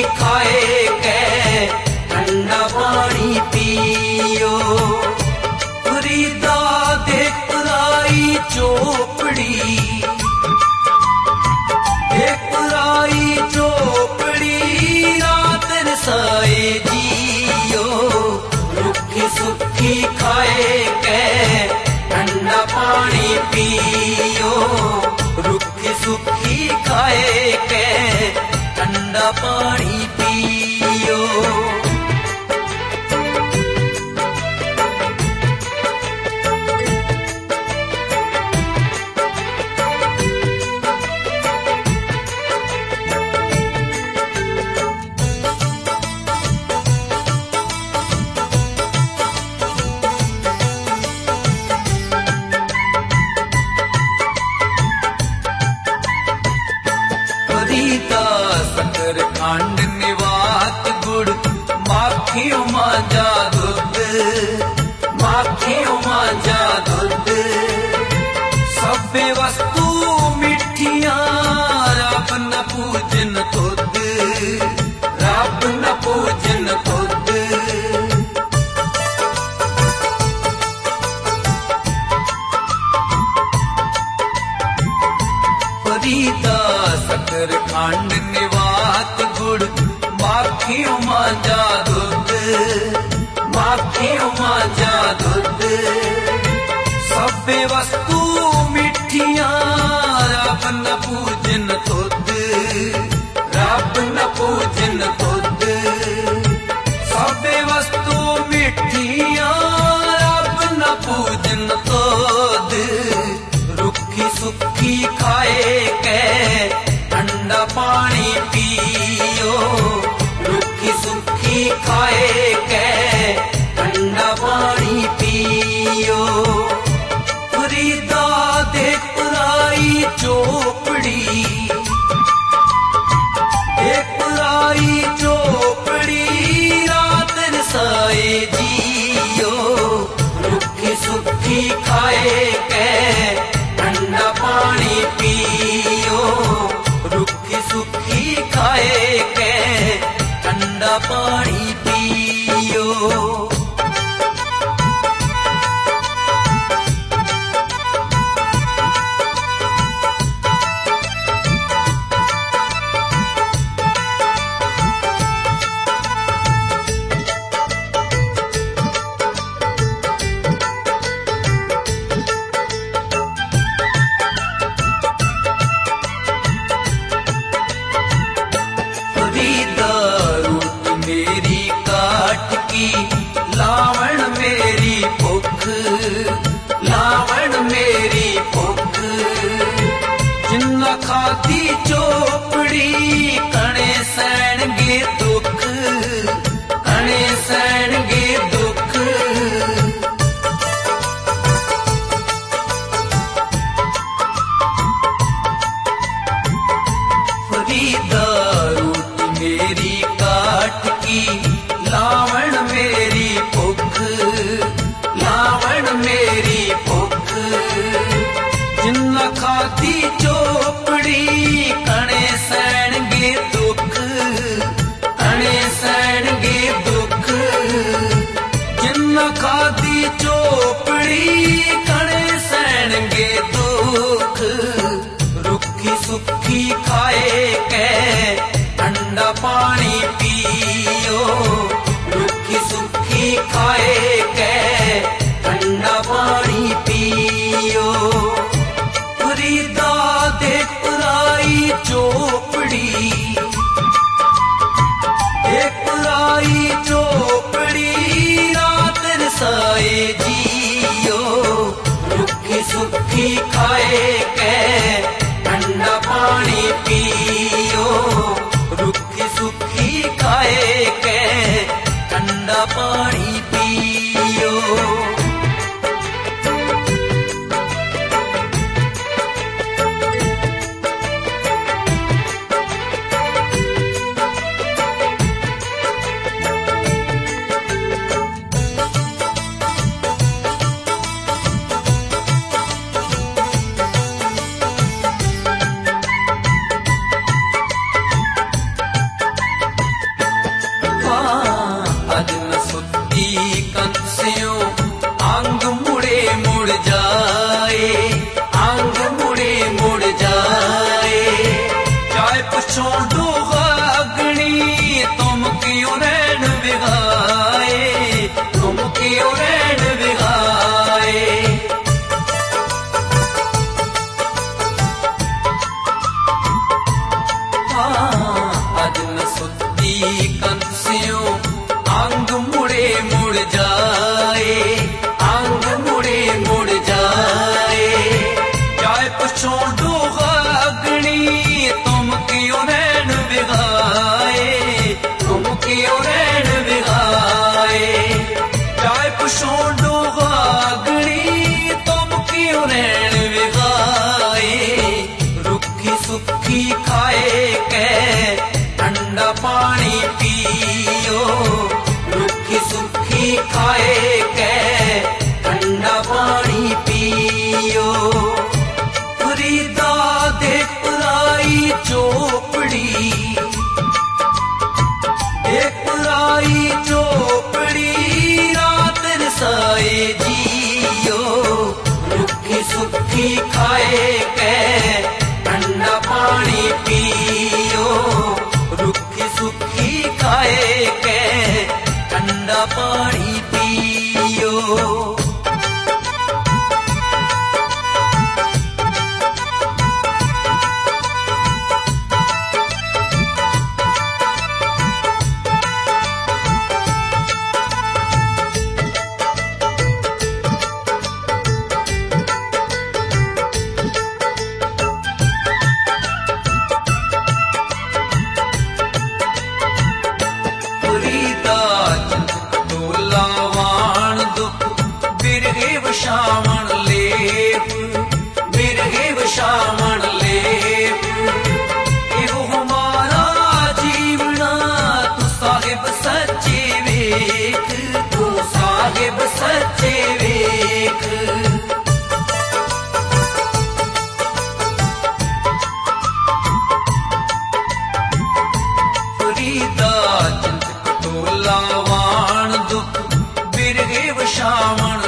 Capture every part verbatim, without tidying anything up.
खाए के ठंडा पानी पियो। फरीदा दे कुराई चोपड़ी, एक कुराई चोपड़ी रात रसाए जियो। रुखी सुखी खाए के ठंडा पानी पियो। रुखी सुखी खाए के ठंडा पानी पियो। फरीदा शक्कर खंड निवात गुड़ माखियों मांझा दूध, माखियों मांझा दूध। सभे वस्तु मिठियां रब न पूजन तुद, रब न पूजन तुद। फरीदा शक्कर खंड निवात गुड़ माखियों मांझा दूध, माखियों मांझा दूध। सभे वस्तु मिठियां रब न पूजन तुद, रब न पूजन तुद। सभे वस्तु मिठियां रब न पूजन तुद। रुखी सुखी खाए के ठंडा पानी पियो। रुखी सुखी खाए के ठंडा पानी पियो। फरीदा दे कुराई चोपड़ी, एक कुराई चोपड़ी रात रसाए जियो। रुखी सुखी खाए के ठंडा पानी पियो। रुखी सुखी खाए के ठंडा पानी पियो। फरीदा रूट मेरी काट की लावण मेरी भुख, लावण मेरी भुख। जिन्ना खाती चोपड़ी कणे सहणगे दुख, कणे सहणगे दुख। फरीदा रूट मेरी काट की लावण मेरी भुख, लावण मेरी भुख। जिन्ना खाती चोपड़ी कणे सहणगे दुख, कणे सहणगे दुख। जिन्ना खाती चोपड़ी कणे सहणगे दुख। रुखी सुखी खाए के ठंडा पानी पियो। रुखी सुखी खाए के ठंडा पानी पियो। फरीदा दे कुराई चोपड़ी, एक कुराई चोपड़ी रात रसाए जियो। रुखी सुखी खाए के ठंडा पानी पियो। रुखी सुखी खाए के ठंडा पानी पियो। खाए कै ठंडा पानी पियो। फरीदा दे पुराई चोपड़ी, एक पुराई चोपड़ी रात रसाए जियो। रुखी सुखी खाए कै ठंडा पानी पियो। रुखी सुखी खाए कै ठंडा पानी पियो। श्रावण लेप बिरहे श्रावण लेप एहो हमारा जीवना। तू साहिब सच्चे वेख, तू साहिब सच्चे वेख। फरीदा चिंतक टोला वाण दुख बिरहे श्रावण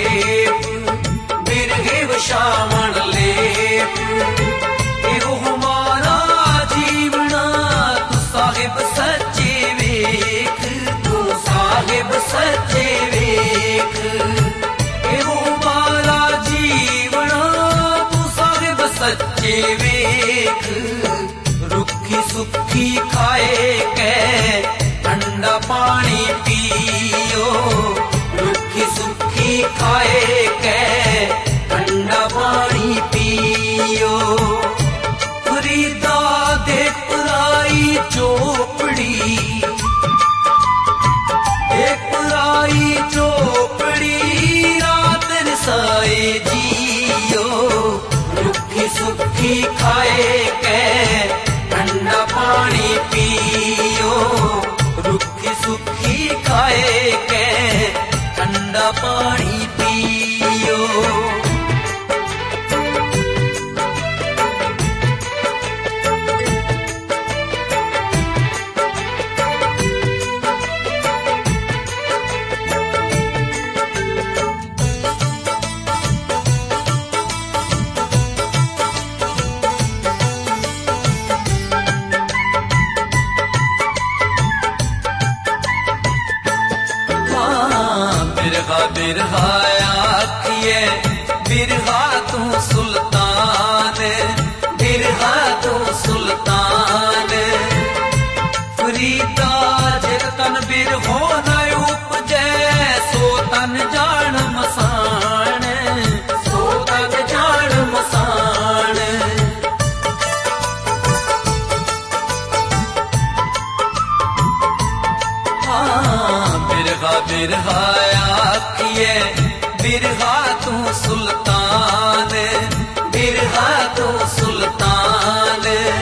श्रावण लेप एहो हमारा जीवना। तू साहिब सच्चे वेख, तू साहिब सच्चे वेख। एहो हमारा जीवना, तू साहिब सच्चे वेख। रुखी सुखी खाए कै ठंडा पानी पियो। रुखी सुखी खाए कै ठंडा पानी पियो। फरीदा दे पुराई चोपड़ी, एक पुराई चोपड़ी रात रसाए जियो। रुखी सुखी खाए कै ठंडा पानी पियो। रुखी सुखी खाए कै ठंडा पानी पियो। बिरहा बिरहा आखिए बिरहा तू सुल्तान, बिरहा तू सुल्तान। फरीदा जिर तन बिरहो न उपजै सो तन जान मसान, सो तन जान मसान। हाँ बिरहा बिरहा आखिए बिरहा तू सुल्तान, बिरहा तू सुल्तान।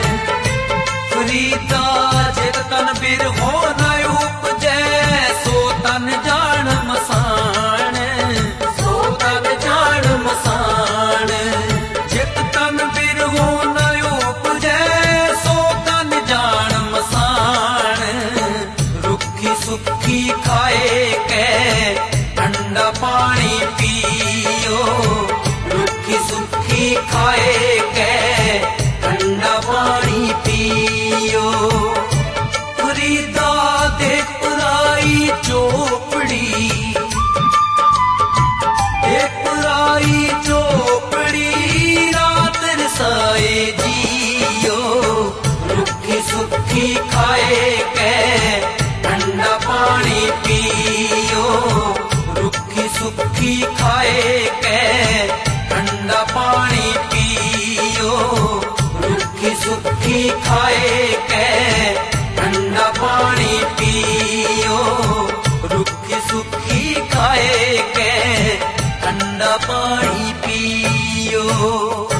फरीदा जित तन बिरहो न उपजै सो तन जान मसान, सो तन जान मसान। जित तन बिरहो न उपजै सो तन जान मसान। रुखी सुखी खाए कै ठंडा पानी पियो। रुखी सुखी खाए कै ठंडा पानी पियो। फरीदा दे पुराई चोपड़ी, एक पुराई चोपड़ी रात रसाए जियो। रुखी सुखी खाए कै ठंडा पानी पियो। रुखी सुखी खाए कै ठंडा पानी पियो। रुखी सुखी खाए कै ठंडा पानी पियो। रुखी सुखी खाए कै ठंडा पानी पियो।